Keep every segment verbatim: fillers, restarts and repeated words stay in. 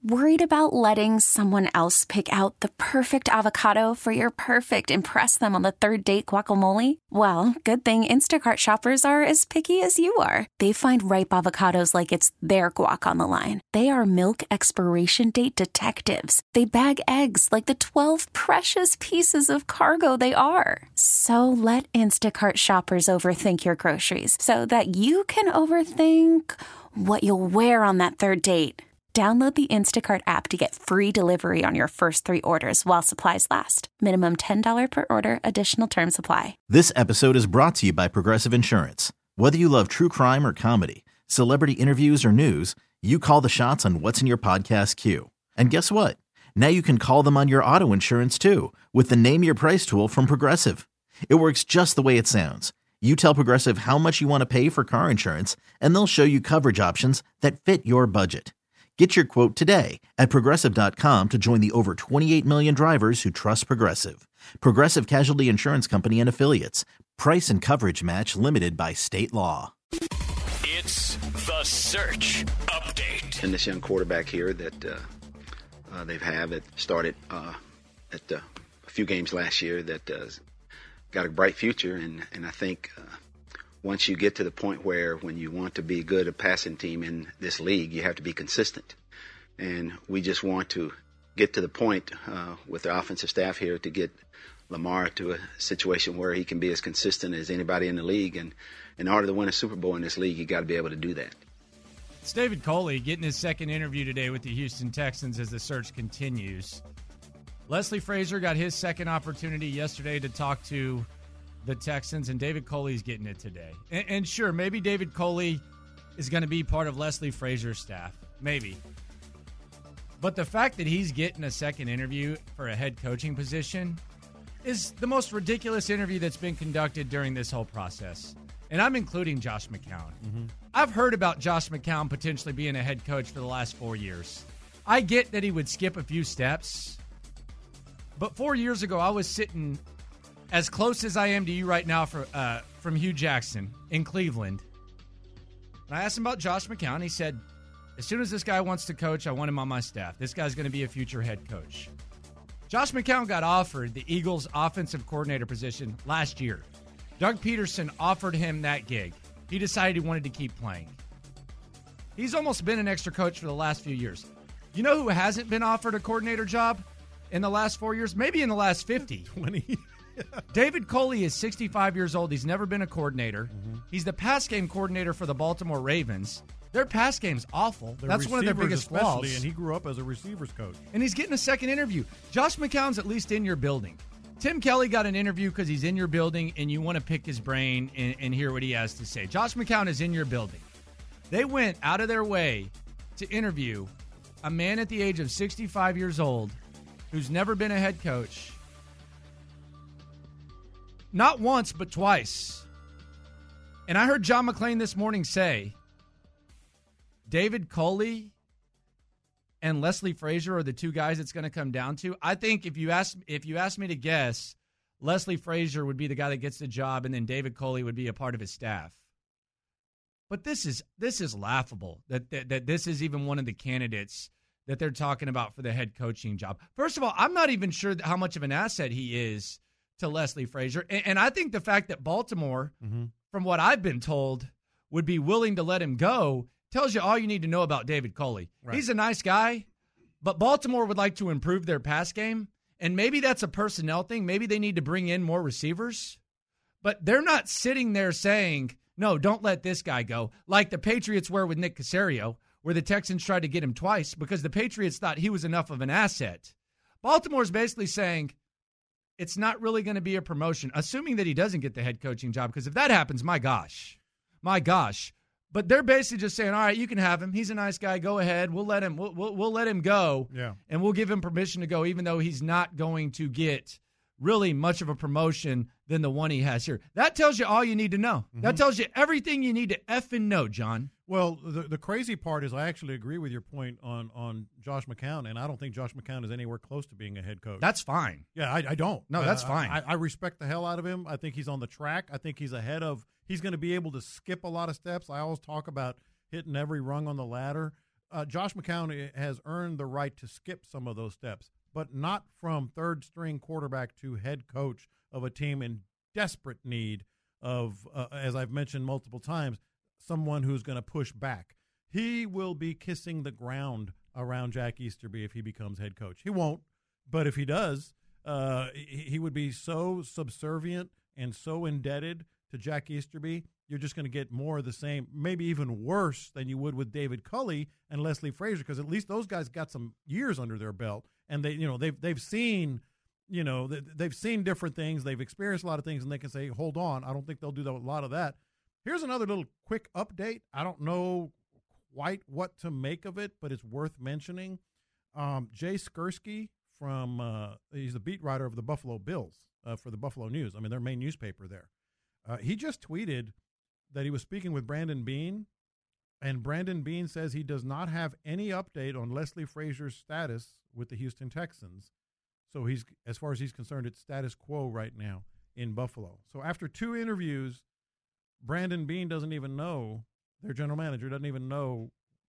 Worried about letting someone else pick out the perfect avocado for your perfect impress them on the third date guacamole? Well, good thing Instacart shoppers are as picky as you are. They find ripe avocados like it's their guac on the line. They are milk expiration date detectives. They bag eggs like the twelve precious pieces of cargo they are. So let Instacart shoppers overthink your groceries so that you can overthink what you'll wear on that third date. Download the Instacart app to get free delivery on your first three orders while supplies last. Minimum ten dollars per order. Additional terms apply. This episode is brought to you by Progressive Insurance. Whether you love true crime or comedy, celebrity interviews or news, you call the shots on what's in your podcast queue. And guess what? Now you can call them on your auto insurance too with the Name Your Price tool from Progressive. It works just the way it sounds. You tell Progressive how much you want to pay for car insurance, and they'll show you coverage options that fit your budget. Get your quote today at Progressive dot com to join the over twenty-eight million drivers who trust Progressive. Progressive Casualty Insurance Company and Affiliates. Price and coverage match limited by state law. It's The Search Update. And this young quarterback here that uh, uh, they've had that started uh, at uh, a few games last year that uh, got a bright future. And, and I think uh, once you get to the point where when you want to be good a passing team in this league, you have to be consistent. And we just want to get to the point uh, with the offensive staff here to get Lamar to a situation where he can be as consistent as anybody in the league. And in order to win a Super Bowl in this league, you got to be able to do that. It's David Coley getting his second interview today with the Houston Texans as the search continues. Leslie Frazier got his second opportunity yesterday to talk to the Texans, and David Coley's getting it today. And, and sure, maybe David Coley is going to be part of Leslie Frazier's staff. Maybe. But the fact that he's getting a second interview for a head coaching position is the most ridiculous interview that's been conducted during this whole process. And I'm including Josh McCown. Mm-hmm. I've heard about Josh McCown potentially being a head coach for the last four years. I get that he would skip a few steps. But four years ago, I was sitting as close as I am to you right now for, uh, from Hugh Jackson in Cleveland. And I asked him about Josh McCown. He said, as soon as this guy wants to coach, I want him on my staff. This guy's going to be a future head coach. Josh McCown got offered the Eagles' offensive coordinator position last year. Doug Peterson offered him that gig. He decided he wanted to keep playing. He's almost been an extra coach for the last few years. You know who hasn't been offered a coordinator job in the last four years? Maybe in the last fifty. twenty David Coley is sixty-five years old. He's never been a coordinator. Mm-hmm. He's the pass game coordinator for the Baltimore Ravens. Their pass game's awful. Their That's one of their biggest flaws. And he grew up as a receivers coach. And he's getting a second interview. Josh McCown's at least in your building. Tim Kelly got an interview because he's in your building and you want to pick his brain and, and hear what he has to say. Josh McCown is in your building. They went out of their way to interview a man at the age of sixty-five years old who's never been a head coach. Not once, but twice. And I heard John McClain this morning say, David Coley and Leslie Frazier are the two guys it's going to come down to. I think if you ask if you ask me to guess, Leslie Frazier would be the guy that gets the job, and then David Coley would be a part of his staff. But this is this is laughable that, that that this is even one of the candidates that they're talking about for the head coaching job. First of all, I'm not even sure how much of an asset he is to Leslie Frazier. And, and I think the fact that Baltimore, mm-hmm. from what I've been told, would be willing to let him go tells you all you need to know about David Coley. Right. He's a nice guy, but Baltimore would like to improve their pass game, and maybe that's a personnel thing. Maybe they need to bring in more receivers, but they're not sitting there saying, no, don't let this guy go, like the Patriots were with Nick Caserio, where the Texans tried to get him twice because the Patriots thought he was enough of an asset. Baltimore's basically saying it's not really going to be a promotion, assuming that he doesn't get the head coaching job, because if that happens, my gosh, my gosh. But they're basically just saying, all right, you can have him. He's a nice guy. Go ahead. We'll let him we'll, we'll, we'll let him go, yeah. and we'll give him permission to go, even though he's not going to get really much of a promotion than the one he has here. That tells you all you need to know. Mm-hmm. That tells you everything you need to effing know, John. Well, the the crazy part is I actually agree with your point on, on Josh McCown, and I don't think Josh McCown is anywhere close to being a head coach. That's fine. Yeah, I, I don't. No, that's uh, fine. I, I respect the hell out of him. I think he's on the track. I think he's ahead of – he's going to be able to skip a lot of steps. I always talk about hitting every rung on the ladder. uh, Josh McCown has earned the right to skip some of those steps, but not from third-string quarterback to head coach of a team in desperate need of, uh, as I've mentioned multiple times, someone who's going to push back. He will be kissing the ground around Jack Easterby if he becomes head coach. He won't, but if he does, uh, he would be so subservient and so indebted to Jack Easterby, you're just going to get more of the same, maybe even worse than you would with David Culley and Leslie Frazier, because at least those guys got some years under their belt, and they, you know, they've they've seen, you know, they've seen different things, they've experienced a lot of things, and they can say, hold on, I don't think they'll do a lot of that. Here's another little quick update. I don't know quite what to make of it, but it's worth mentioning. Um, Jay Skursky from uh, he's the beat writer of the Buffalo Bills uh, for the Buffalo News. I mean, their main newspaper there. Uh, he just tweeted that he was speaking with Brandon Beane, and Brandon Beane says he does not have any update on Leslie Frazier's status with the Houston Texans. So he's, as far as he's concerned, it's status quo right now in Buffalo. So after two interviews, Brandon Beane doesn't even know, their general manager doesn't even know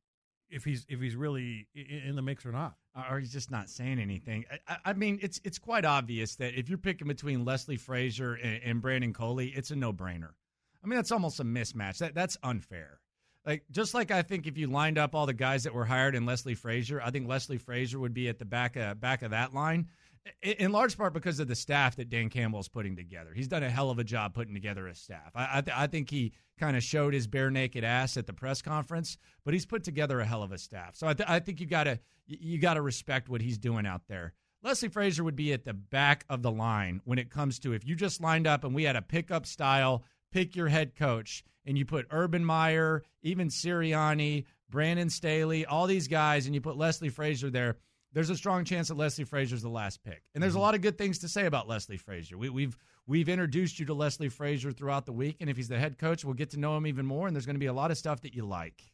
if he's if he's really in the mix or not. Or he's just not saying anything. I, I mean, it's it's quite obvious that if you're picking between Leslie Frazier and, and Brandon Coley, it's a no-brainer. I mean, that's almost a mismatch. That That's unfair. Like, just like I think if you lined up all the guys that were hired in Leslie Frazier, I think Leslie Frazier would be at the back of, back of that line, in large part because of the staff that Dan Campbell's putting together. He's done a hell of a job putting together a staff. I, I, th- I think he kind of showed his bare naked ass at the press conference, but he's put together a hell of a staff. So I, th- I think you got to you got to respect what he's doing out there. Leslie Frazier would be at the back of the line when it comes to if you just lined up and we had a pickup style, pick your head coach, and you put Urban Meyer, even Sirianni, Brandon Staley, all these guys, and you put Leslie Frazier there, there's a strong chance that Leslie Frazier's the last pick. And there's a lot of good things to say about Leslie Frazier. We, we've we've introduced you to Leslie Frazier throughout the week, and if he's the head coach, we'll get to know him even more, and there's going to be a lot of stuff that you like.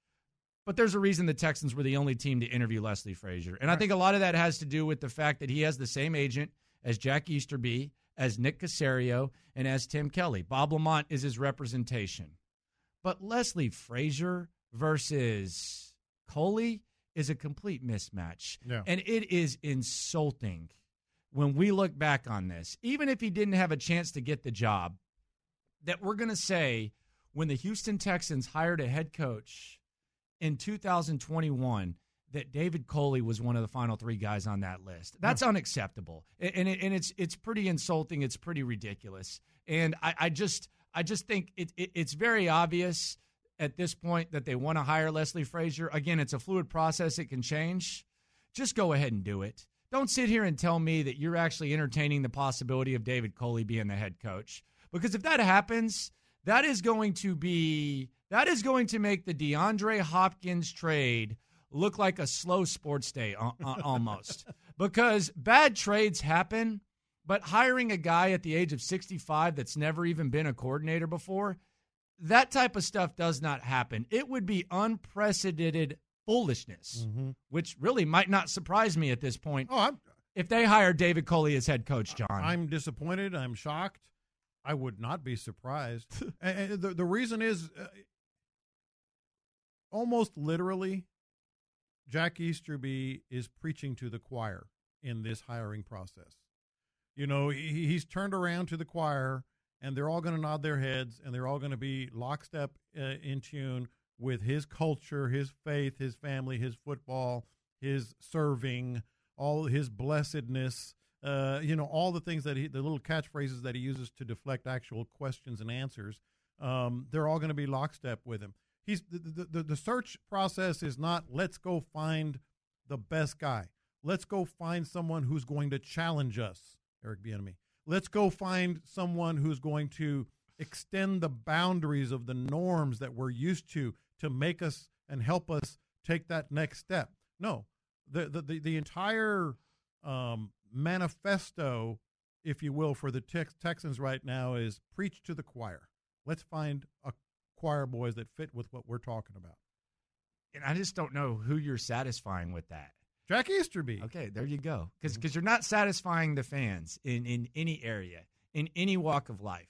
But there's a reason the Texans were the only team to interview Leslie Frazier. And I think a lot of that has to do with the fact that he has the same agent as Jack Easterby, as Nick Caserio, and as Tim Kelly. Bob Lamont is his representation. But Leslie Frazier versus Coley is a complete mismatch. Yeah. And it is insulting when we look back on this, even if he didn't have a chance to get the job, that we're going to say when the Houston Texans hired a head coach in two thousand twenty-one that David Coley was one of the final three guys on that list. That's yeah. unacceptable. And, it, and it's it's pretty insulting. It's pretty ridiculous. And I, I just I just think it, it, it's very obvious at this point that they want to hire Leslie Frazier. Again, it's a fluid process. It can change. Just go ahead and do it. Don't sit here and tell me that you're actually entertaining the possibility of David Coley being the head coach. Because if that happens, that is going to be that is going to make the DeAndre Hopkins trade look like a slow sports day almost. Because bad trades happen, but hiring a guy at the age of sixty-five that's never even been a coordinator before, that type of stuff does not happen. It would be unprecedented foolishness, mm-hmm. which really might not surprise me at this point. Oh, I'm, if they hire David Coley as head coach, John. I'm disappointed. I'm shocked. I would not be surprised. and the, the reason is uh, almost literally Jack Easterby is preaching to the choir in this hiring process. You know, he, he's turned around to the choir, and they're all going to nod their heads, and they're all going to be lockstep uh, in tune with his culture, his faith, his family, his football, his serving, all his blessedness, uh, you know, all the things that he, the little catchphrases that he uses to deflect actual questions and answers. Um, they're all going to be lockstep with him. He's the, the, the search process is not let's go find the best guy. Let's go find someone who's going to challenge us, Eric Bieniemy. Let's go find someone who's going to extend the boundaries of the norms that we're used to to make us and help us take that next step. No, the the the, the entire um, manifesto, if you will, for the Tex- Texans right now is preach to the choir. Let's find a choir boys that fit with what we're talking about. And I just don't know who you're satisfying with that. Jack Easterby. Okay, there you go. Because because you're not satisfying the fans in, in any area, in any walk of life.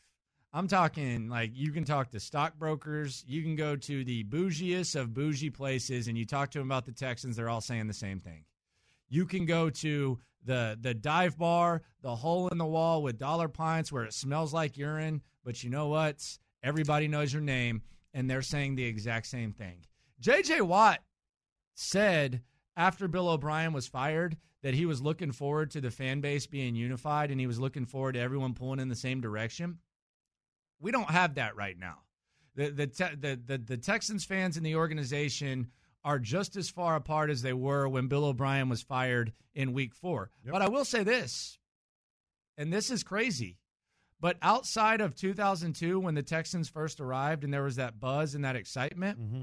I'm talking like you can talk to stockbrokers. You can go to the bougiest of bougie places, and you talk to them about the Texans. They're all saying the same thing. You can go to the the dive bar, the hole in the wall with dollar pints where it smells like urine, but you know what? Everybody knows your name, and they're saying the exact same thing. J J. Watt said after Bill O'Brien was fired that he was looking forward to the fan base being unified, and he was looking forward to everyone pulling in the same direction. We don't have that right now. The the, te- the the the Texans fans in the organization are just as far apart as they were when Bill O'Brien was fired in week four. Yep. But I will say this, and this is crazy, but outside of two thousand two when the Texans first arrived and there was that buzz and that excitement, mm-hmm.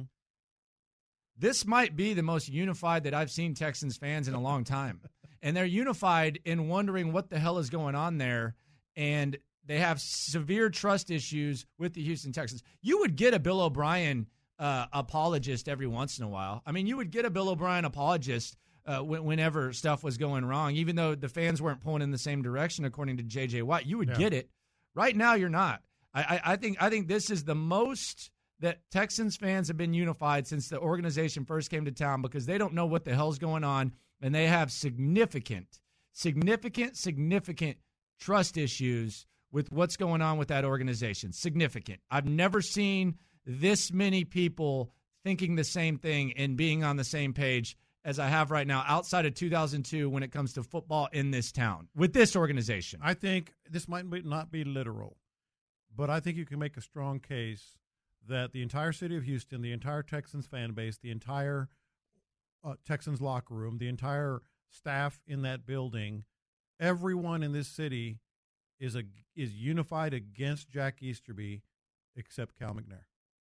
this might be the most unified that I've seen Texans fans in a long time. And they're unified in wondering what the hell is going on there, and they have severe trust issues with the Houston Texans. You would get a Bill O'Brien uh, apologist every once in a while. I mean, you would get a Bill O'Brien apologist uh, whenever stuff was going wrong, even though the fans weren't pulling in the same direction, according to J J. Watt. You would yeah. get it. Right now, you're not. I, I, I think I think this is the most that Texans fans have been unified since the organization first came to town, because they don't know what the hell's going on, and they have significant, significant, significant trust issues with what's going on with that organization. Significant. I've never seen this many people thinking the same thing and being on the same page as I have right now outside of two thousand two when it comes to football in this town with this organization. I think this might be, not be literal, but I think you can make a strong case that the entire city of Houston, the entire Texans fan base, the entire uh, Texans locker room, the entire staff in that building, everyone in this city is a is unified against Jack Easterby, except Cal McNair.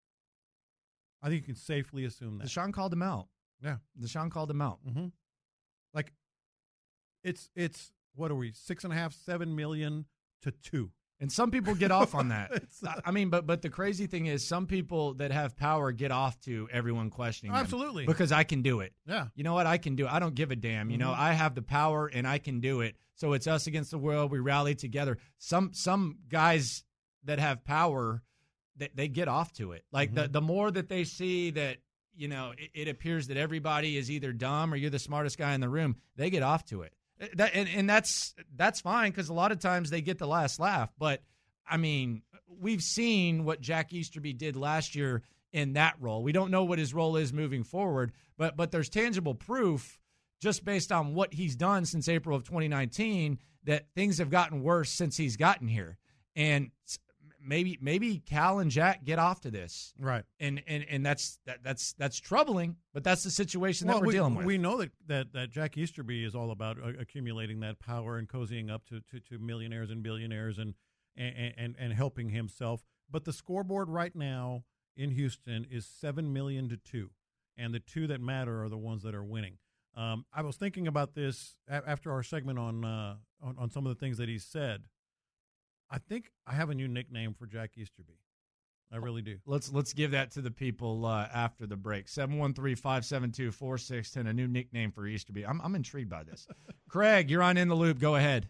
I think you can safely assume that. Deshaun called him out. Yeah, Deshaun called him out. Mm-hmm. Like, it's it's what are we six and a half, seven million to two. And some people get off on that. I mean, but but the crazy thing is, some people that have power get off to everyone questioning them. Absolutely. Because I can do it. Yeah. You know what? I can do it. I don't give a damn. You mm-hmm. know, I have the power and I can do it. So it's us against the world. We rally together. Some some guys that have power, they, they get off to it. Like mm-hmm. the, the more that they see that, you know, it, it appears that everybody is either dumb or you're the smartest guy in the room, they get off to it. That, and, and that's that's fine, because a lot of times they get the last laugh. But, I mean, we've seen what Jack Easterby did last year in that role. We don't know what his role is moving forward, but but there's tangible proof just based on what he's done since April of twenty nineteen that things have gotten worse since he's gotten here. And maybe maybe Cal and Jack get off to this. Right. And and, and that's that, that's that's troubling, but that's the situation well, that we're we, dealing with. We know that, that, that Jack Easterby is all about uh, accumulating that power and cozying up to, to, to millionaires and billionaires and, and, and, and helping himself. But the scoreboard right now in Houston is seven million to two, and the two that matter are the ones that are winning. Um, I was thinking about this a- after our segment on, uh, on on some of the things that he said. I think I have a new nickname for Jack Easterby. I really do. Let's let's give that to the people uh, after the break. seven one three, five seven two, four six one zero, a new nickname for Easterby. I'm I'm intrigued by this. Craig, you're on In the Loop. Go ahead.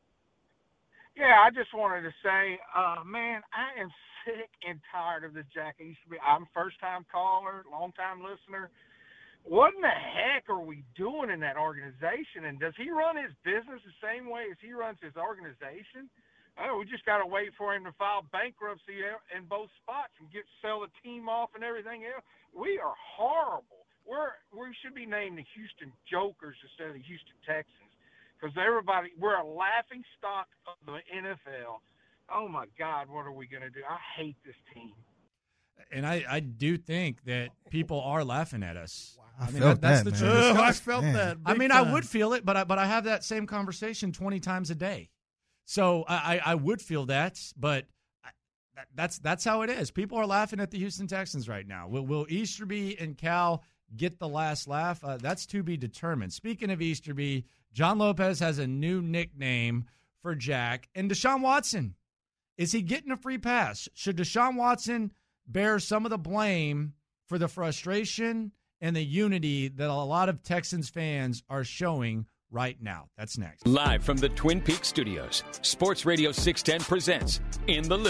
Yeah, I just wanted to say, uh, man, I am sick and tired of this Jack Easterby. I'm a first-time caller, long-time listener. What in the heck are we doing in that organization? And does he run his business the same way as he runs his organization? Oh, we just got to wait for him to file bankruptcy in both spots and get sell the team off and everything else. We are horrible. We're we should be named the Houston Jokers instead of the Houston Texans, because everybody we're a laughing stock of the N F L. Oh my God, what are we going to do? I hate this team. And I, I do think that people are laughing at us. Wow. I, I mean, felt that, that's that, the man. truth. Oh, I felt man. that. I mean, time. I would feel it, but I, but I have that same conversation twenty times a day. So I, I would feel that, but that's that's how it is. People are laughing at the Houston Texans right now. Will, will Easterby and Cal get the last laugh? Uh, that's to be determined. Speaking of Easterby, John Lopez has a new nickname for Jack. And Deshaun Watson, is he getting a free pass? Should Deshaun Watson bear some of the blame for the frustration and the unity that a lot of Texans fans are showing right now? That's next. Live from the Twin Peaks studios, Sports Radio six ten presents In the Loop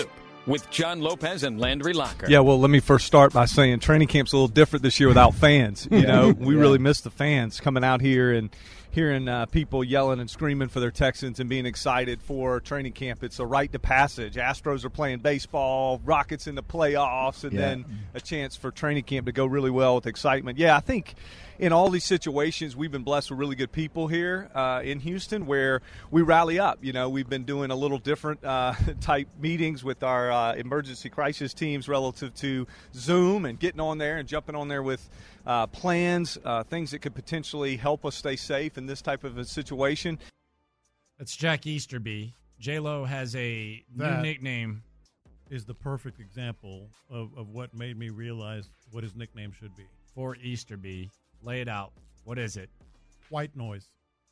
with John Lopez and Landry Locker. Yeah, well, let me first start by saying training camp's a little different this year without fans. You know, we yeah. really miss the fans coming out here and hearing uh, people yelling and screaming for their Texans and being excited for training camp. It's a rite to passage. Astros are playing baseball, Rockets in the playoffs, and yeah. then a chance for training camp to go really well with excitement. Yeah, I think in all these situations, we've been blessed with really good people here uh, in Houston where we rally up. You know, we've been doing a little different uh, type meetings with our uh, emergency crisis teams relative to Zoom and getting on there and jumping on there with uh, plans, uh, things that could potentially help us stay safe in this type of a situation. That's Jack Easterby. J-Lo has a that new nickname. Is the perfect example of, of what made me realize what his nickname should be. For Easterby. Lay it out. What is it? White noise.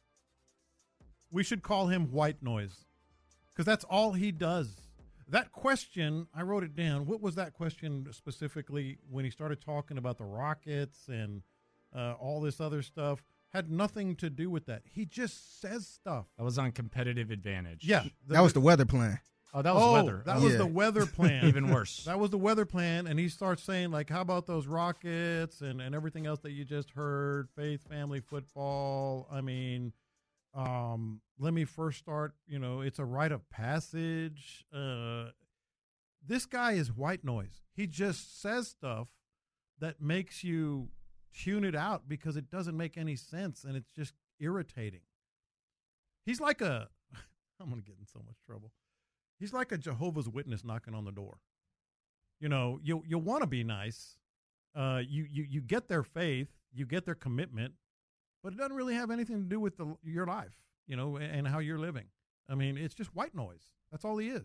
We should call him White Noise because that's all he does. That question, I wrote it down. What was that question specifically when he started talking about the Rockets and uh, all this other stuff? Had nothing to do with that. He just says stuff. That was on competitive advantage. Yeah. The, that was the weather plan. Oh, that was oh, weather. That oh. was yeah. the weather plan. Even worse. That was the weather plan, and he starts saying, like, how about those Rockets and, and everything else that you just heard, faith, family, football. I mean, um, let me first start, you know, it's a rite of passage. Uh, this guy is white noise. He just says stuff that makes you tune it out because it doesn't make any sense, and it's just irritating. He's like a – I'm going to get in so much trouble. He's like a Jehovah's Witness knocking on the door. You know, you you want to be nice. Uh, you, you you get their faith, you get their commitment, but it doesn't really have anything to do with the, your life, you know, and, and how you're living. I mean, it's just white noise. That's all he is.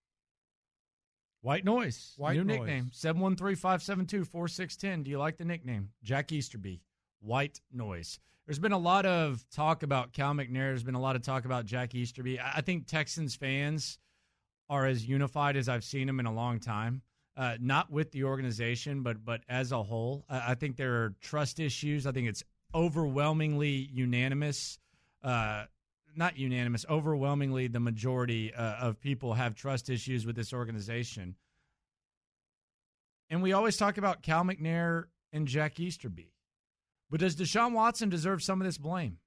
White noise. White New noise. nickname. seven one three, five seven two, four six one zero. Do you like the nickname? Jack Easterby. White noise. There's been a lot of talk about Cal McNair. There's been a lot of talk about Jack Easterby. I think Texans fans are as unified as I've seen them in a long time. Uh, not with the organization, but but as a whole. I, I think there are trust issues. I think it's overwhelmingly unanimous. Uh, not unanimous, overwhelmingly the majority uh, of people have trust issues with this organization. And we always talk about Cal McNair and Jack Easterby. But does Deshaun Watson deserve some of this blame?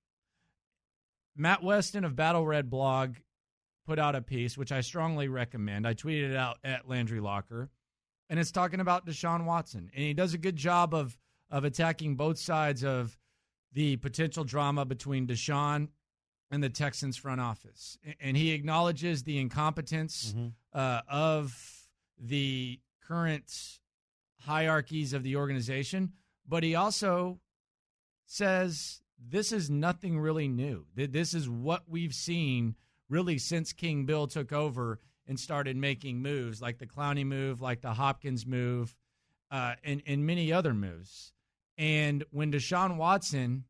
Matt Weston of Battle Red Blog put out a piece, which I strongly recommend. I tweeted it out at Landry Locker, and it's talking about Deshaun Watson. And he does a good job of of attacking both sides of the potential drama between Deshaun and the Texans front office. And he acknowledges the incompetence mm-hmm. uh, of the current hierarchies of the organization, but he also says this is nothing really new. This is what we've seen really since King Bill took over and started making moves like the Clowney move, like the Hopkins move, uh, and, and many other moves. And when Deshaun Watson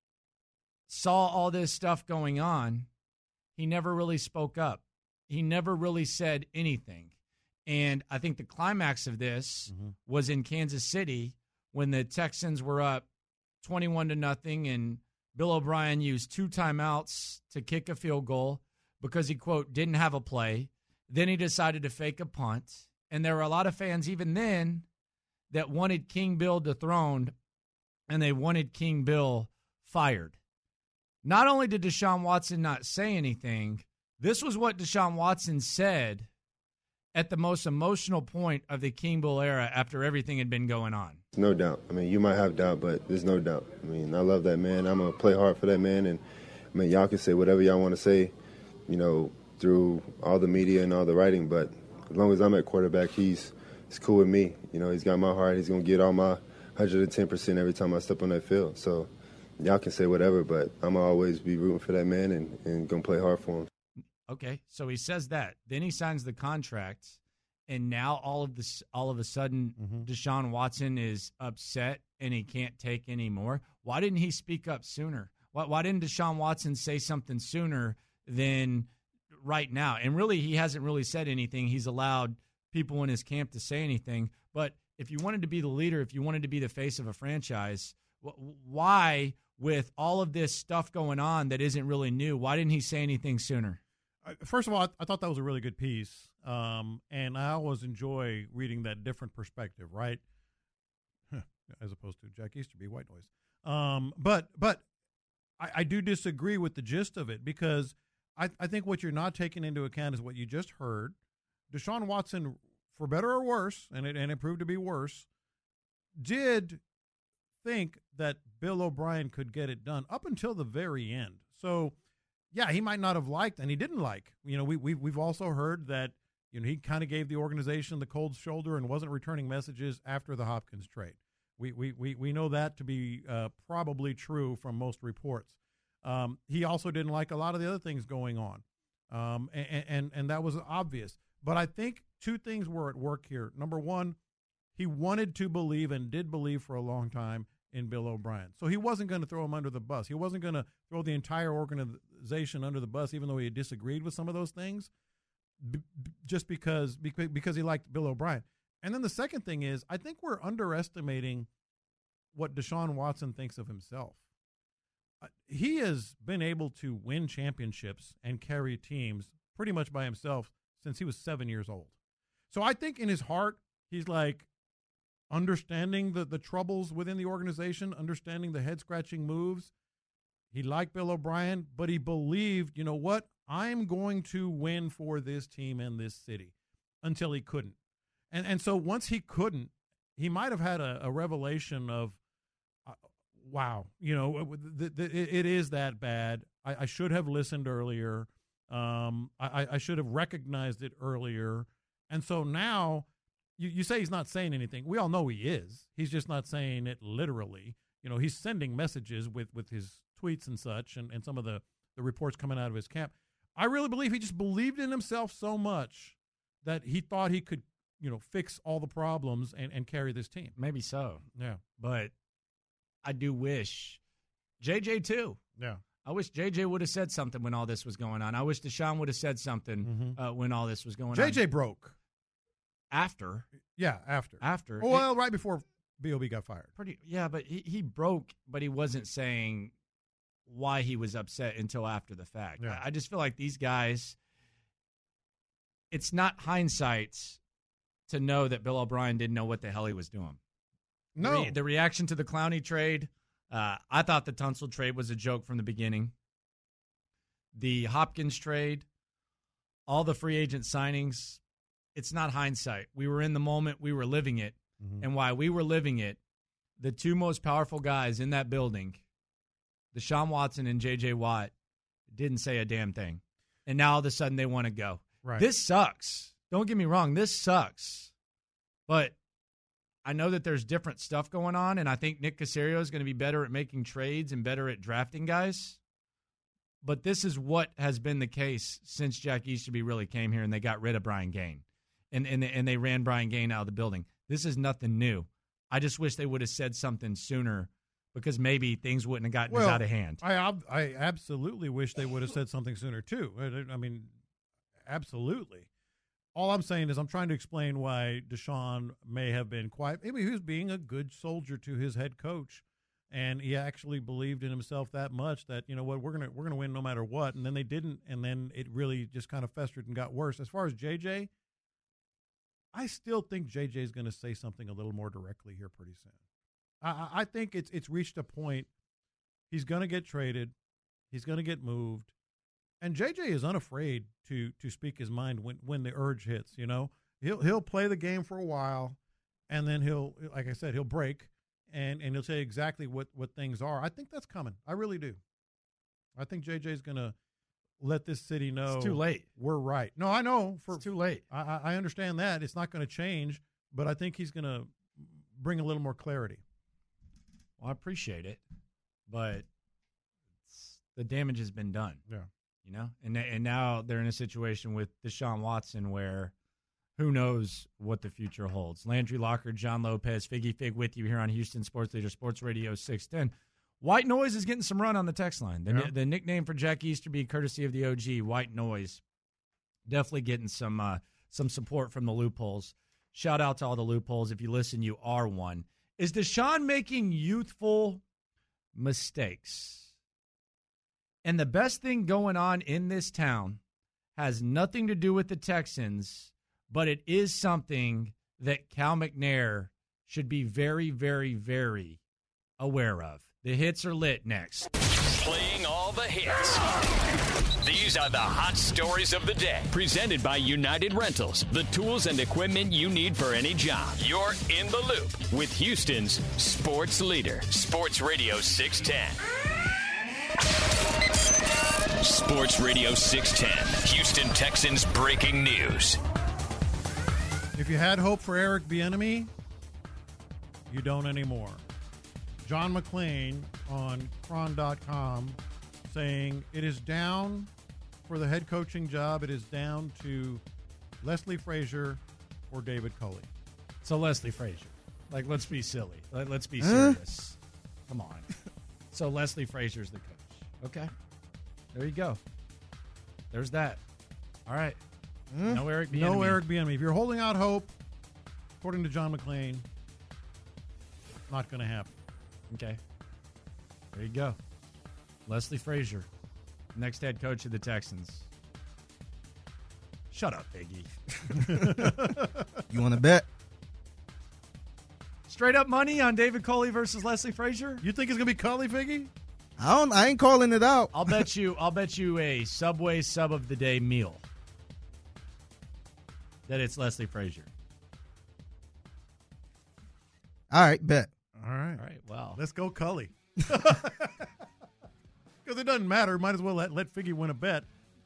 saw all this stuff going on, he never really spoke up. He never really said anything. And I think the climax of this mm-hmm. was in Kansas City when the Texans were up twenty-one to nothing, and Bill O'Brien used two timeouts to kick a field goal because he, quote, didn't have a play. Then he decided to fake a punt. And there were a lot of fans even then that wanted King Bill dethroned, and they wanted King Bill fired. Not only did Deshaun Watson not say anything, this was what Deshaun Watson said at the most emotional point of the King Bill era after everything had been going on. No doubt. I mean, you might have doubt, but there's no doubt. I mean, I love that man. I'm going to play hard for that man. And, I mean, y'all can say whatever y'all want to say, you know, through all the media and all the writing. But as long as I'm at quarterback, he's, he's cool with me. You know, he's got my heart. He's going to get all my one hundred ten percent every time I step on that field. So y'all can say whatever, but I'm going to always be rooting for that man and, and going to play hard for him. Okay, so he says that. Then he signs the contract, and now all of this, all of a sudden, mm-hmm. Deshaun Watson is upset and he can't take any more. Why didn't he speak up sooner? Why, why didn't Deshaun Watson say something sooner than right now? And really, he hasn't really said anything. He's allowed people in his camp to say anything. But if you wanted to be the leader, if you wanted to be the face of a franchise, why, with all of this stuff going on that isn't really new, why didn't he say anything sooner? First of all, I, I thought that was a really good piece, um, and I always enjoy reading that different perspective, right? As opposed to Jack Easterby, white noise. Um, but but I, I do disagree with the gist of it because I, I think what you're not taking into account is what you just heard. Deshaun Watson, for better or worse, and it and it proved to be worse, did think that Bill O'Brien could get it done up until the very end. So. Yeah, he might not have liked, and he didn't like. You know, we, we, we've also heard that, you know, he kind of gave the organization the cold shoulder and wasn't returning messages after the Hopkins trade. We we we, we know that to be uh, probably true from most reports. Um, he also didn't like a lot of the other things going on, um, and, and, and that was obvious. But I think two things were at work here. Number one, he wanted to believe and did believe for a long time in Bill O'Brien. So he wasn't going to throw him under the bus. He wasn't going to throw the entire organization under the bus, even though he disagreed with some of those things, b- b- just because, because he liked Bill O'Brien. And then the second thing is, I think we're underestimating what Deshaun Watson thinks of himself. Uh, he has been able to win championships and carry teams pretty much by himself since he was seven years old. So I think in his heart, he's like, understanding the, the troubles within the organization, understanding the head-scratching moves. He liked Bill O'Brien, but he believed, you know what, I'm going to win for this team and this city until he couldn't. And and so once he couldn't, he might have had a, a revelation of, uh, wow, you know, the, the, it, it is that bad. I, I should have listened earlier. Um, I, I should have recognized it earlier. And so now, You, you say he's not saying anything. We all know he is. He's just not saying it literally. You know, he's sending messages with, with his tweets and such and, and some of the, the reports coming out of his camp. I really believe he just believed in himself so much that he thought he could, you know, fix all the problems and, and carry this team. Maybe so. Yeah. But I do wish J J too. Yeah. I wish J J would have said something when all this was going on. I wish Deshaun would have said something mm-hmm. uh, when all this was going J J on. J J broke. After. Yeah, after. After. Well, it, right before B O B got fired. Pretty. Yeah, but he, he broke, but he wasn't saying why he was upset until after the fact. Yeah. I, I just feel like these guys, it's not hindsight to know that Bill O'Brien didn't know what the hell he was doing. No. The, re- the reaction to the Clowney trade, uh, I thought the Tunsil trade was a joke from the beginning. The Hopkins trade, all the free agent signings, it's not hindsight. We were in the moment. We were living it. Mm-hmm. And while we were living it, the two most powerful guys in that building, Deshaun Watson and J J Watt, didn't say a damn thing. And now all of a sudden they want to go. Right. This sucks. Don't get me wrong. This sucks. But I know that there's different stuff going on, and I think Nick Caserio is going to be better at making trades and better at drafting guys. But this is what has been the case since Jack Easterby really came here and they got rid of Brian Gaine. And and they, and they ran Brian Gaine out of the building. This is nothing new. I just wish they would have said something sooner because maybe things wouldn't have gotten well, as out of hand. I I absolutely wish they would have said something sooner, too. I mean, absolutely. All I'm saying is I'm trying to explain why Deshaun may have been quiet. Maybe he was being a good soldier to his head coach, and he actually believed in himself that much that, you know what, we're gonna we're gonna win no matter what. And then they didn't, and then it really just kind of festered and got worse. As far as J J, I still think J J is going to say something a little more directly here pretty soon. I, I think it's it's reached a point. He's going to get traded. He's going to get moved. And J J is unafraid to to speak his mind when, when the urge hits, you know. He'll he'll play the game for a while, and then he'll, like I said, he'll break, and, and he'll say exactly what, what things are. I think that's coming. I really do. I think J J's going to let this city know it's too late. We're right. No, I know. For, it's too late. I, I understand that. It's not going to change, but I think he's going to bring a little more clarity. Well, I appreciate it, but it's, the damage has been done. Yeah. You know, and and now they're in a situation with Deshaun Watson where who knows what the future holds. Landry Locker, John Lopez, Figgy Fig with you here on Houston Sports Leader Sports Radio six ten. White Noise is getting some run on the text line. The, yeah. the nickname for Jack Easterby, courtesy of the O G, White Noise, definitely getting some uh, some support from the loopholes. Shout out to all the loopholes. If you listen, you are one. Is Deshaun making youthful mistakes? And the best thing going on in this town has nothing to do with the Texans, but it is something that Cal McNair should be very, very, very aware of. The hits are lit next. Playing all the hits. These are the hot stories of the day. Presented by United Rentals, the tools and equipment you need for any job. You're in the loop with Houston's sports leader, Sports Radio six ten. Sports Radio six ten, Houston Texans breaking news. If you had hope for Eric Bieniemy, you don't anymore. John McClain on Cron dot com saying it is down for the head coaching job. It is down to Leslie Frazier or David Culley. So Leslie Frazier. Like, let's be silly. Let, let's be serious. Huh? Come on. So Leslie Frazier's the coach. Okay. There you go. There's that. All right. Huh? No Eric Bieniemy. No Eric Bieniemy. If you're holding out hope, according to John McClain, not going to happen. Okay. There you go. Leslie Frazier, next head coach of the Texans. Shut up, Biggie. You want to bet? Straight up money on David Culley versus Leslie Frazier? You think it's going to be Culley, Figgy? I don't. I ain't calling it out. I'll bet you. I'll bet you a Subway sub of the day meal that it's Leslie Frazier. All right, bet. All right. All right. Wow. Let's go, Culley. Because it doesn't matter. Might as well let, let Figgy win a bet.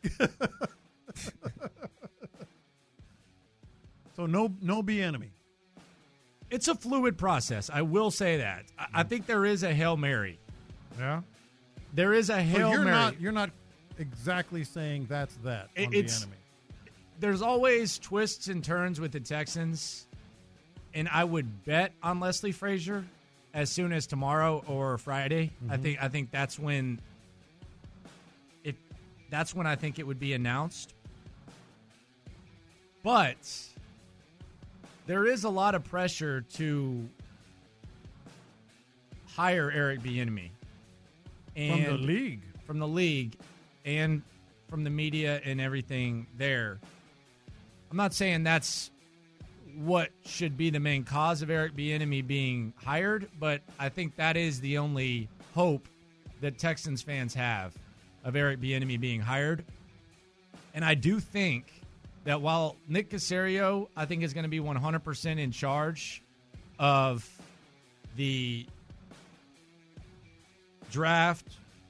So no no Bieniemy. It's a fluid process. I will say that. I, I think there is a Hail Mary. Yeah? There is a Hail so you're Mary. Not, you're not exactly saying that's that it, on it's, Bieniemy. There's always twists and turns with the Texans, and I would bet on Leslie Frazier as soon as tomorrow or Friday. Mm-hmm. I think I think that's when it that's when I think it would be announced. But there is a lot of pressure to hire Eric Bieniemy. And from the league. From the league and from the media and everything there. I'm not saying that's what should be the main cause of Eric Bieniemy being hired, but I think that is the only hope that Texans fans have of Eric Bieniemy being hired. And I do think that while Nick Caserio, I think, is going to be one hundred percent in charge of the draft,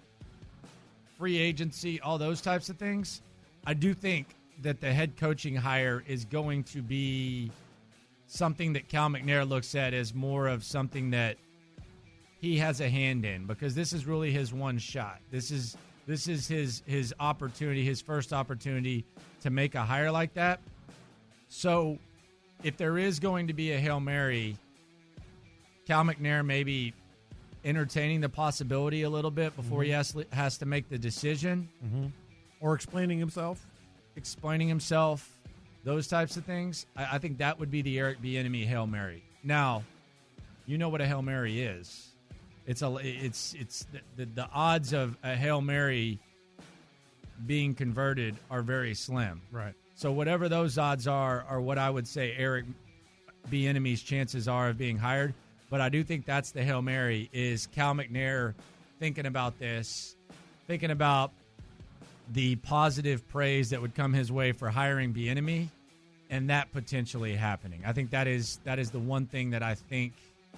free agency, all those types of things, I do think that the head coaching hire is going to be something that Cal McNair looks at as more of something that he has a hand in, because this is really his one shot. This is this is his his opportunity, his first opportunity to make a hire like that. So if there is going to be a Hail Mary, Cal McNair maybe entertaining the possibility a little bit before mm-hmm. he has, has to make the decision. Mm-hmm. Or explaining himself. Explaining himself, those types of things. I, I think that would be the Eric Bieniemy Hail Mary. Now, you know what a Hail Mary is. It's a it's it's the, the, the odds of a Hail Mary being converted are very slim. Right. So whatever those odds are are what I would say Eric Bieniemy's chances are of being hired. But I do think that's the Hail Mary, is Cal McNair thinking about this, thinking about the positive praise that would come his way for hiring Bieniemy, and that potentially happening. I think that is that is the one thing that I think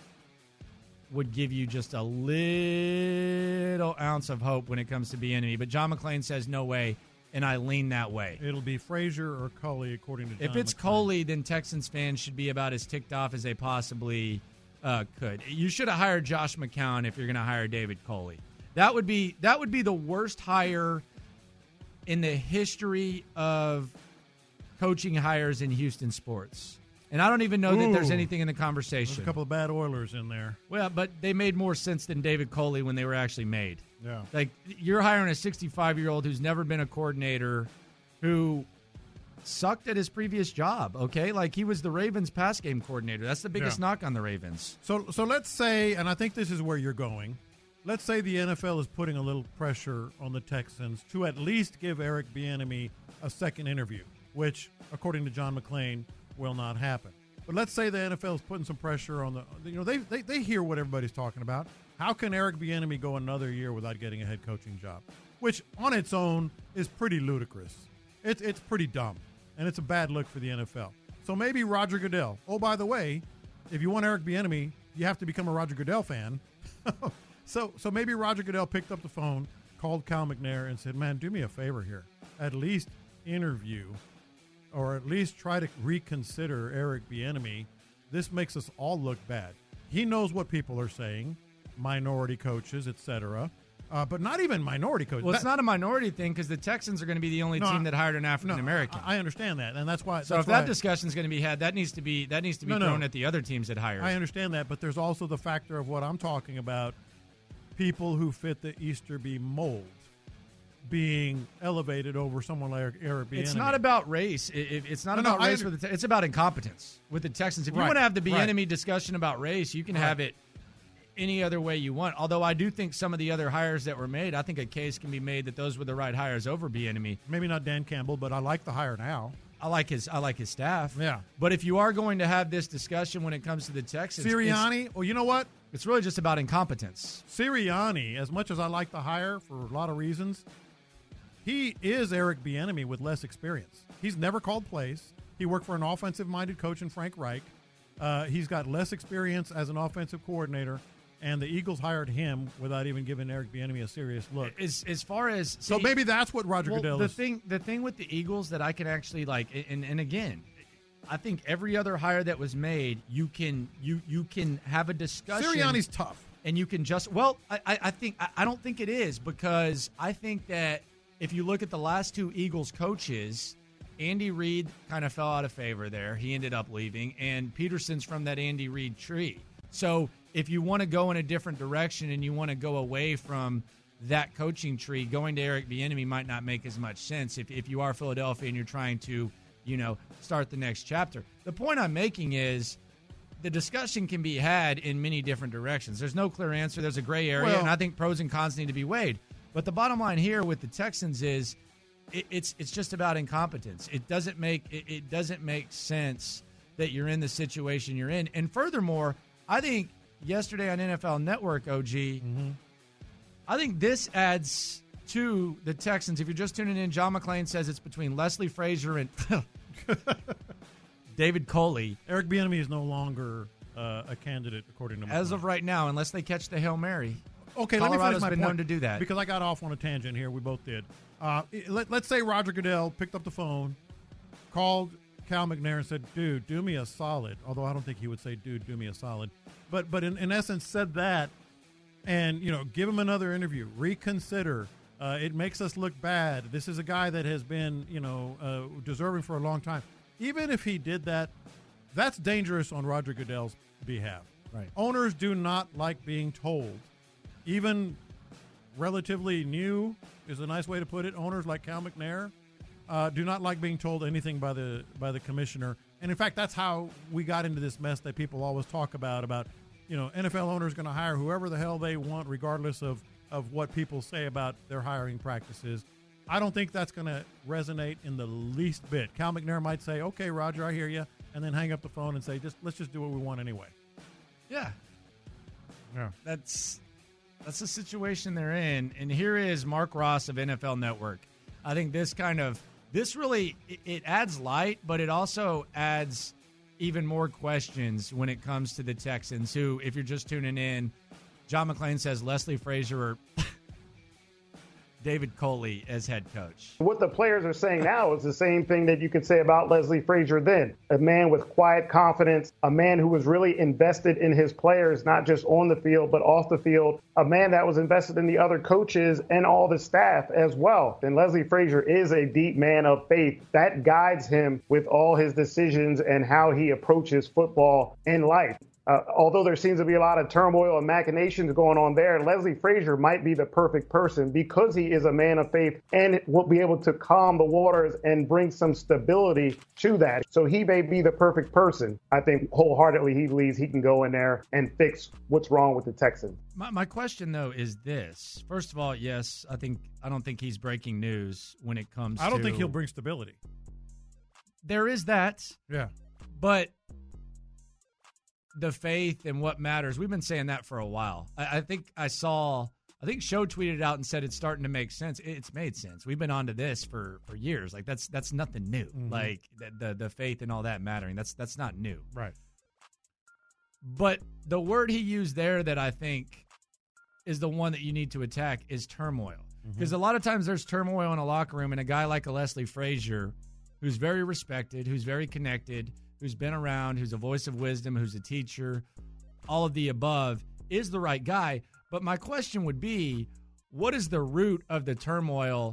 would give you just a little ounce of hope when it comes to Bieniemy. But John McClain says no way, and I lean that way. It'll be Frazier or Culley, according to John If it's McClain. Culley, then Texans fans should be about as ticked off as they possibly uh, could. You should have hired Josh McCown if you're going to hire David Culley. That would be that would be the worst hire in the history of coaching hires in Houston sports. And I don't even know Ooh, that there's anything in the conversation. There's a couple of bad Oilers in there. Well, but they made more sense than David Culley when they were actually made. Yeah. Like, you're hiring a sixty-five-year-old who's never been a coordinator, who sucked at his previous job, okay? Like, he was the Ravens pass game coordinator. That's the biggest yeah. knock on the Ravens. So, so let's say, and I think this is where you're going, let's say the N F L is putting a little pressure on the Texans to at least give Eric Bieniemy a second interview, which, according to John McClain, will not happen. But let's say the N F L is putting some pressure on the, you know, they, they, they hear what everybody's talking about. How can Eric Bieniemy go another year without getting a head coaching job? Which, on its own, is pretty ludicrous. It's it's pretty dumb, and it's a bad look for the N F L. So maybe Roger Goodell. Oh, by the way, if you want Eric Bieniemy, you have to become a Roger Goodell fan. so so maybe Roger Goodell picked up the phone, called Cal McNair, and said, man, do me a favor here. At least interview or at least try to reconsider Eric Bieniemy. This makes us all look bad. He knows what people are saying, minority coaches, et cetera. Uh, but not even minority coaches. Well, it's that, not a minority thing because the Texans are going to be the only no, team that hired an African American. No, I, I understand that, and that's why. So that's if that why discussion is going to be had, that needs to be that needs to be no, thrown no. at the other teams that hired. I understand that, but there's also the factor of what I'm talking about: people who fit the Easterby mold being elevated over someone like Eric Bieniemy. It's not about race. It, it, it's not no, about no, race. I, with the te- it's about incompetence with the Texans. If right, you want to have the Bieniemy right. discussion about race, you can right. have it any other way you want. Although I do think some of the other hires that were made, I think a case can be made that those were the right hires over Bieniemy. Maybe not Dan Campbell, but I like the hire now. I like his I like his staff. Yeah. But if you are going to have this discussion when it comes to the Texans, Sirianni, it's, well, you know what? It's really just about incompetence. Sirianni, as much as I like the hire for a lot of reasons, he is Eric Bieniemy with less experience. He's never called plays. He worked for an offensive-minded coach in Frank Reich. Uh, he's got less experience as an offensive coordinator, and the Eagles hired him without even giving Eric Bieniemy a serious look. As as far as see, so maybe that's what Roger well, Goodell the is. thing the thing with the Eagles that I can actually like, and and again, I think every other hire that was made, you can you you can have a discussion. Sirianni's tough, and you can just well, I I, I think I, I don't think it is because I think that if you look at the last two Eagles coaches. Andy Reid kind of fell out of favor there. He ended up leaving, and Peterson's from that Andy Reid tree. So if you want to go in a different direction and you want to go away from that coaching tree, going to Eric Bieniemy might not make as much sense if, if you are Philadelphia and you're trying to, you know, start the next chapter. The point I'm making is the discussion can be had in many different directions. There's no clear answer. There's a gray area, well, and I think pros and cons need to be weighed. But the bottom line here with the Texans is it, it's it's just about incompetence. It doesn't make it, it doesn't make sense that you're in the situation you're in. And furthermore, I think yesterday on N F L Network, O G, mm-hmm. I think this adds to the Texans. If you're just tuning in, John McClain says it's between Leslie Frazier and David Coley. Eric Bieniemy is no longer uh, a candidate, according to McClain. As of right now, unless they catch the Hail Mary. Okay, Colorado's let me finish my been point, known to do that. because I got off on a tangent here. We both did. Uh, let, let's say Roger Goodell picked up the phone, called Cal McNair and said, dude, do me a solid. Although I don't think he would say, dude, do me a solid. But but in, in essence said that and, you know, give him another interview. Reconsider. Uh, it makes us look bad. This is a guy that has been, you know, uh, deserving for a long time. Even if he did that, that's dangerous on Roger Goodell's behalf. Right. Owners do not like being told. Even relatively new is a nice way to put it. Owners like Cal McNair uh, do not like being told anything by the by the commissioner. And in fact, that's how we got into this mess that people always talk about, about, you know, N F L owners going to hire whoever the hell they want, regardless of, of what people say about their hiring practices. I don't think that's going to resonate in the least bit. Cal McNair might say, okay, Roger, I hear you, and then hang up the phone and say, just let's just do what we want anyway. Yeah. Yeah. That's that's the situation they're in. And here is Mark Ross of N F L Network. I think this kind of this really it, it adds light, but it also adds even more questions when it comes to the Texans, who, if you're just tuning in, John McClain says Leslie Frazier or David Coley as head coach. What the players are saying now is the same thing that you could say about Leslie Frazier then. A man with quiet confidence, a man who was really invested in his players, not just on the field, but off the field, a man that was invested in the other coaches and all the staff as well. And Leslie Frazier is a deep man of faith that guides him with all his decisions and how he approaches football in life. Uh, although there seems to be a lot of turmoil and machinations going on there, Leslie Frazier might be the perfect person because he is a man of faith and will be able to calm the waters and bring some stability to that. So he may be the perfect person. I think wholeheartedly he believes he can go in there and fix what's wrong with the Texans. My, my question, though, is this. First of all, yes, I think I don't think he's breaking news when it comes to... I don't think he'll bring stability. There is that. Yeah. But the faith and what matters, we've been saying that for a while. I, I think I saw, I think Show tweeted out and said it's starting to make sense. It's made sense. We've been on to this for, for years. Like, that's that's nothing new. Mm-hmm. Like, the, the the faith and all that mattering, that's that's not new. Right. But the word he used there that I think is the one that you need to attack is turmoil. Because mm-hmm. a lot of times there's turmoil in a locker room, and a guy like a Leslie Frazier, who's very respected, who's very connected, who's been around, who's a voice of wisdom, who's a teacher, all of the above, is the right guy. But my question would be, what is the root of the turmoil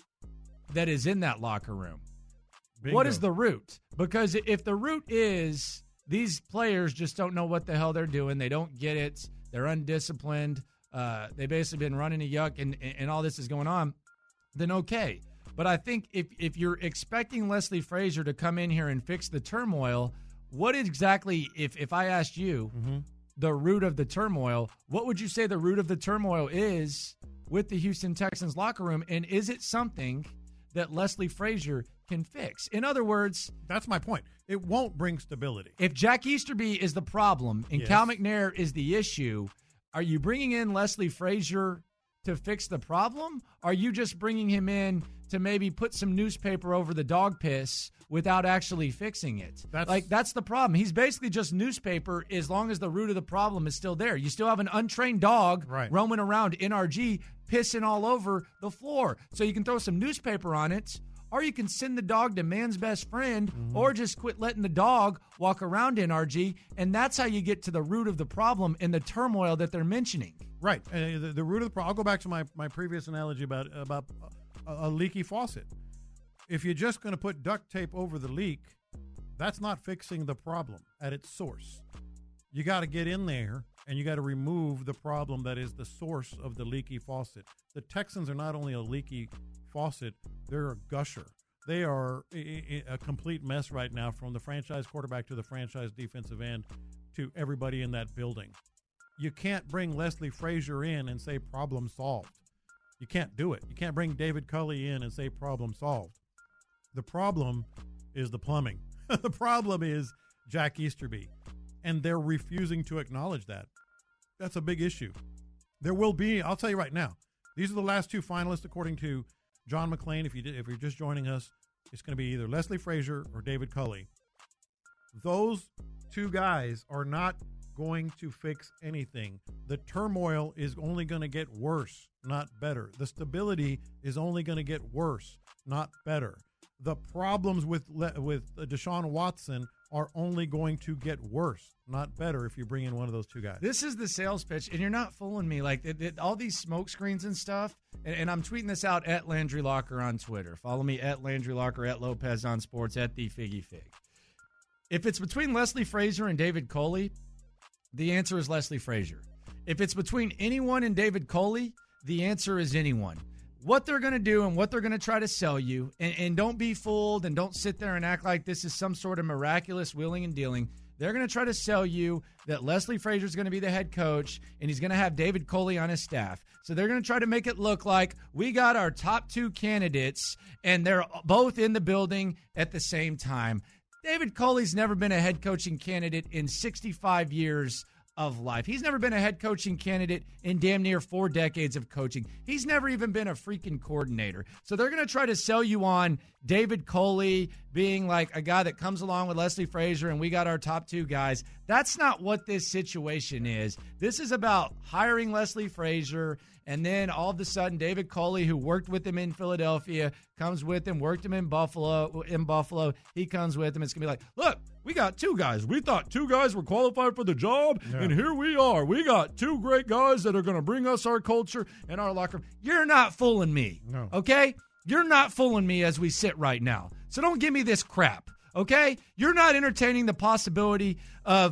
that is in that locker room? Bingo. What is the root? Because if the root is these players just don't know what the hell they're doing, they don't get it, they're undisciplined, uh, they've basically been running a yuck, and, and all this is going on, then okay. But I think if, if you're expecting Leslie Frazier to come in here and fix the turmoil, what exactly, if, if I asked you mm-hmm. the root of the turmoil, what would you say the root of the turmoil is with the Houston Texans locker room? And is it something that Leslie Frazier can fix? In other words, that's my point. It won't bring stability. If Jack Easterby is the problem and yes. Cal McNair is the issue, are you bringing in Leslie Frazier to fix the problem? Are you just bringing him in to maybe put some newspaper over the dog piss without actually fixing it? That's, like, that's the problem. He's basically just newspaper as long as the root of the problem is still there. You still have an untrained dog right. roaming around N R G, pissing all over the floor. So you can throw some newspaper on it, or you can send the dog to man's best friend, mm-hmm. or just quit letting the dog walk around N R G, and that's how you get to the root of the problem and the turmoil that they're mentioning. Right. Uh, the, the root of the problem, I'll go back to my, my previous analogy about, about a, a leaky faucet. If you're just going to put duct tape over the leak, that's not fixing the problem at its source. You got to get in there and you got to remove the problem that is the source of the leaky faucet. The Texans are not only a leaky faucet, they're a gusher. They are a, a complete mess right now, from the franchise quarterback to the franchise defensive end to everybody in that building. You can't bring Leslie Frazier in and say problem solved. You can't do it. You can't bring David Culley in and say problem solved. The problem is the plumbing. The problem is Jack Easterby, and they're refusing to acknowledge that. That's a big issue. There will be, I'll tell you right now, these are the last two finalists according to John McClain. If, you did, if you're just joining us, it's going to be either Leslie Frazier or David Culley. Those two guys are not going to fix anything. The turmoil is only going to get worse, not better. The stability is only going to get worse, not better. The problems with with Deshaun Watson are only going to get worse, not better, if you bring in one of those two guys. This is the sales pitch, and you're not fooling me. Like, it, it, all these smoke screens and stuff, and, and I'm tweeting this out at Landry Locker on Twitter. Follow me at Landry Locker, at Lopez on Sports, at the Figgy Fig. If it's between Leslie Frazier and David Culley, the answer is Leslie Frazier. If it's between anyone and David Culley, the answer is anyone. What they're going to do and what they're going to try to sell you, and, and don't be fooled and don't sit there and act like this is some sort of miraculous wheeling and dealing. They're going to try to sell you that Leslie Frazier is going to be the head coach and he's going to have David Culley on his staff. So they're going to try to make it look like we got our top two candidates and they're both in the building at the same time. David Culley's never been a head coaching candidate in sixty-five years of life. He's never been a head coaching candidate in damn near four decades of coaching. He's never even been a freaking coordinator. So they're going to try to sell you on David Culley being like a guy that comes along with Leslie Frazier and we got our top two guys. That's not what this situation is. This is about hiring Leslie Frazier, and then all of a sudden David Culley, who worked with him in Philadelphia, comes with him, worked him in Buffalo. In Buffalo, he comes with him. It's going to be like, look, we got two guys. We thought two guys were qualified for the job, yeah. and here we are. We got two great guys that are going to bring us our culture and our locker room. You're not fooling me, no. okay? You're not fooling me as we sit right now. So don't give me this crap, okay? You're not entertaining the possibility of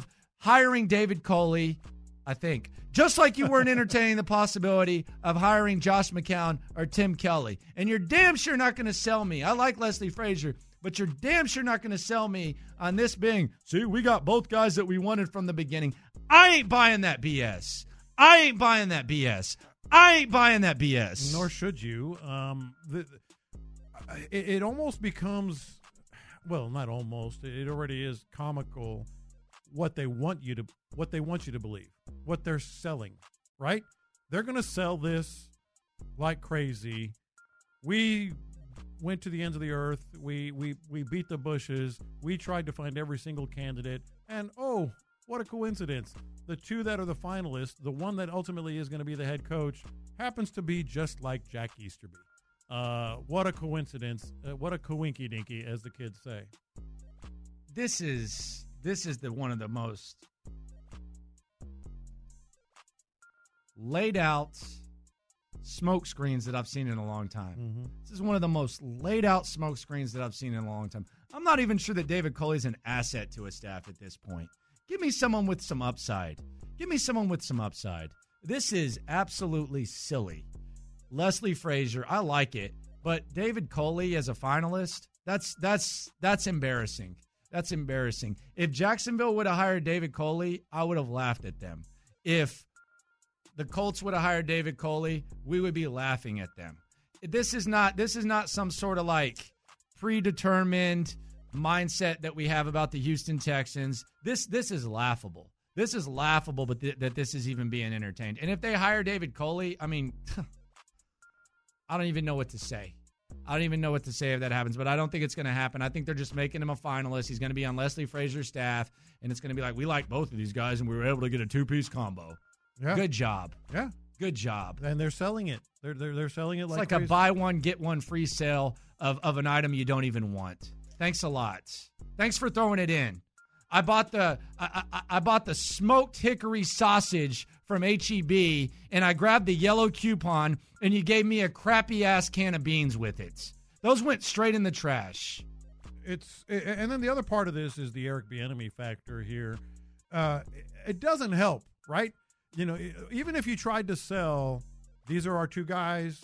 hiring David Coley, I think. Just like you weren't entertaining the possibility of hiring Josh McCown or Tim Kelly. And you're damn sure not going to sell me. I like Leslie Frazier, but you're damn sure not going to sell me on this being, see, we got both guys that we wanted from the beginning. I ain't buying that B S. I ain't buying that B S. I ain't buying that B S. Nor should you. Um, the, it, it almost becomes, well, not almost. It already is comical what they want you to what they want you to believe, what they're selling, right? They're going to sell this like crazy. We went to the ends of the earth. We we we beat the bushes. We tried to find every single candidate, and oh, what a coincidence. The two that are the finalists, the one that ultimately is going to be the head coach, happens to be just like Jack Easterby. Uh, what a coincidence. Uh, what a coinky-dinky, as the kids say. This is this is the one of the most laid out smoke screens that I've seen in a long time. Mm-hmm. This is one of the most laid out smoke screens that I've seen in a long time. I'm not even sure that David Coley is an asset to a staff at this point. Give me someone with some upside. Give me someone with some upside. This is absolutely silly. Leslie Frazier, I like it, but David Coley as a finalist, that's that's that's embarrassing. That's embarrassing. If Jacksonville would have hired David Coley, I would have laughed at them. If the Colts would have hired David Coley, we would be laughing at them. This is not this is not some sort of like predetermined mindset that we have about the Houston Texans. This this is laughable. This is laughable, but th- that this is even being entertained. And if they hire David Coley, I mean, I don't even know what to say. I don't even know what to say if that happens, but I don't think it's going to happen. I think they're just making him a finalist. He's going to be on Leslie Frazier's staff, and it's going to be like, we like both of these guys, and we were able to get a two-piece combo. Yeah. Good job. Yeah. Good job. And they're selling it. They're they're, they're selling it It's like like crazy. a buy one, get one free sale of, of an item you don't even want. Thanks a lot. Thanks for throwing it in. I bought the I, I, I bought the smoked hickory sausage from H E B, and I grabbed the yellow coupon, and you gave me a crappy-ass can of beans with it. Those went straight in the trash. It's and then the other part of this is the Eric Bieniemy factor here. Uh, it doesn't help, right? You know, even if you tried to sell, these are our two guys.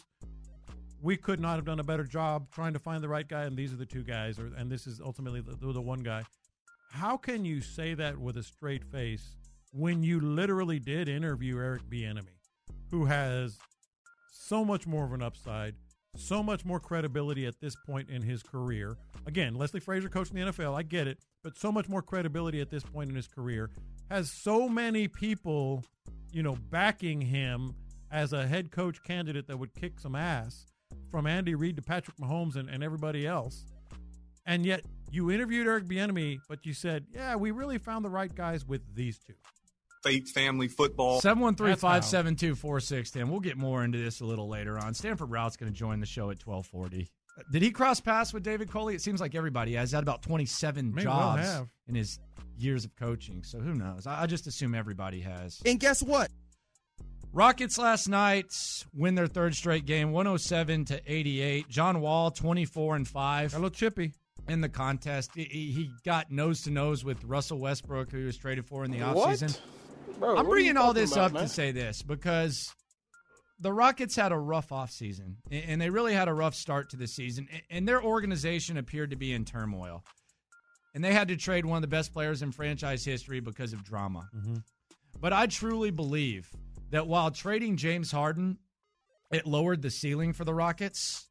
We could not have done a better job trying to find the right guy, and these are the two guys, or and this is ultimately the, the one guy. How can you say that with a straight face when you literally did interview Eric Bieniemy, who has so much more of an upside, so much more credibility at this point in his career? Again, Leslie Frazier coached in the N F L, I get it, but so much more credibility at this point in his career, has so many people, you know, backing him as a head coach candidate that would kick some ass, from Andy Reid to Patrick Mahomes and, and everybody else. And yet you interviewed Eric Bieniemy, but you said, yeah, we really found the right guys with these two. Faith, family, football. seven one three, five seven two, four six one zero. We'll get more into this a little later on. Stanford Rout's going to join the show at twelve forty. Did he cross paths with David Coley? It seems like everybody has. He's had about twenty-seven May jobs well have. in his years of coaching. So who knows? I, I just assume everybody has. And guess what? Rockets last night win their third straight game, one oh seven to eighty-eight. John Wall, twenty-four and five. Hello, Chippy. In the contest. He, he got nose-to-nose with Russell Westbrook, who he was traded for in the offseason. Bro, I'm what bringing are you all this talking up about, man? to say this because the Rockets had a rough offseason, and they really had a rough start to the season, and their organization appeared to be in turmoil. And they had to trade one of the best players in franchise history because of drama. Mm-hmm. But I truly believe that while trading James Harden, it lowered the ceiling for the Rockets.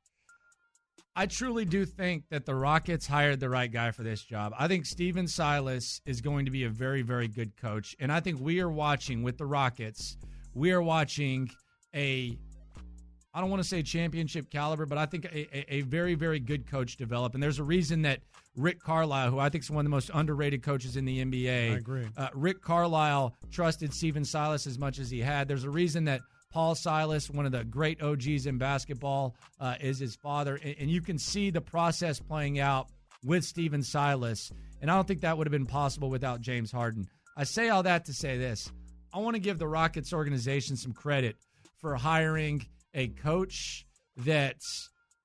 I truly do think that the Rockets hired the right guy for this job. I think Steven Silas is going to be a very, very good coach. And I think we are watching with the Rockets, we are watching a, I don't want to say championship caliber, but I think a, a, a very, very good coach develop. And there's a reason that Rick Carlisle, who I think is one of the most underrated coaches in the N B A, I agree. Uh, Rick Carlisle trusted Steven Silas as much as he had. There's a reason that Paul Silas, one of the great O Gs in basketball, uh, is his father. And, and you can see the process playing out with Steven Silas. And I don't think that would have been possible without James Harden. I say all that to say this. I want to give the Rockets organization some credit for hiring a coach that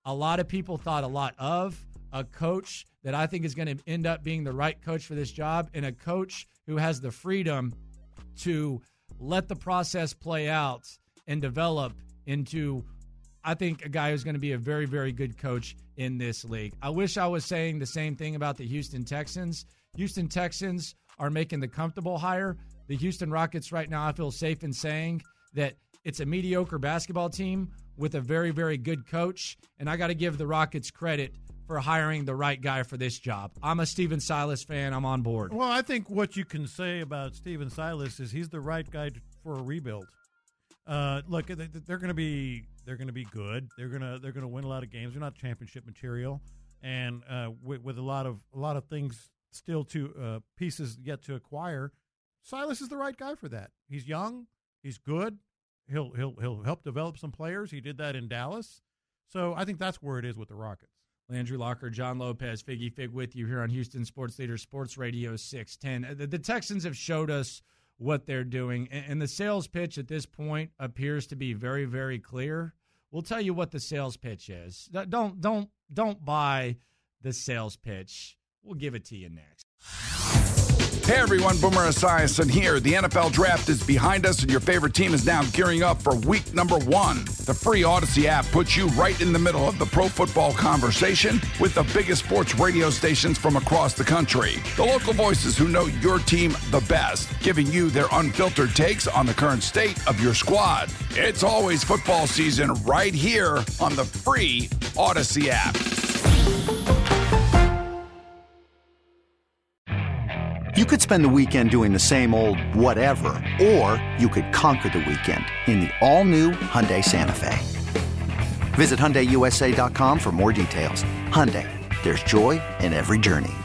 a lot of people thought a lot of, a coach that I think is going to end up being the right coach for this job, and a coach who has the freedom to let the process play out and develop into, I think, a guy who's going to be a very, very good coach in this league. I wish I was saying the same thing about the Houston Texans. Houston Texans are making the comfortable hire. The Houston Rockets right now, I feel safe in saying that it's a mediocre basketball team with a very, very good coach, and I got to give the Rockets credit for hiring the right guy for this job. I'm a Stephen Silas fan. I'm on board. Well, I think what you can say about Stephen Silas is he's the right guy for a rebuild. Uh, look, they're going to be they're going to be good. They're going to they're going to win a lot of games. They're not championship material, and uh, with, with a lot of a lot of things still to uh, pieces yet to acquire. Silas is the right guy for that. He's young. He's good. He'll he'll he'll help develop some players. He did that in Dallas. So I think that's where it is with the Rockets. Landry Locker, John Lopez, Figgy Fig with you here on Houston Sports Leader Sports Radio six ten. The, the Texans have showed us what they're doing, and, and the sales pitch at this point appears to be very, very clear. We'll tell you what the sales pitch is. Don't don't don't buy the sales pitch. We'll give it to you next. Hey everyone, Boomer Esiason here. The N F L Draft is behind us and your favorite team is now gearing up for week number one. The free Odyssey app puts you right in the middle of the pro football conversation with the biggest sports radio stations from across the country. The local voices who know your team the best, giving you their unfiltered takes on the current state of your squad. It's always football season right here on the free Odyssey app. You could spend the weekend doing the same old whatever, or you could conquer the weekend in the all-new Hyundai Santa Fe. Visit Hyundai U S A dot com for more details. Hyundai, there's joy in every journey.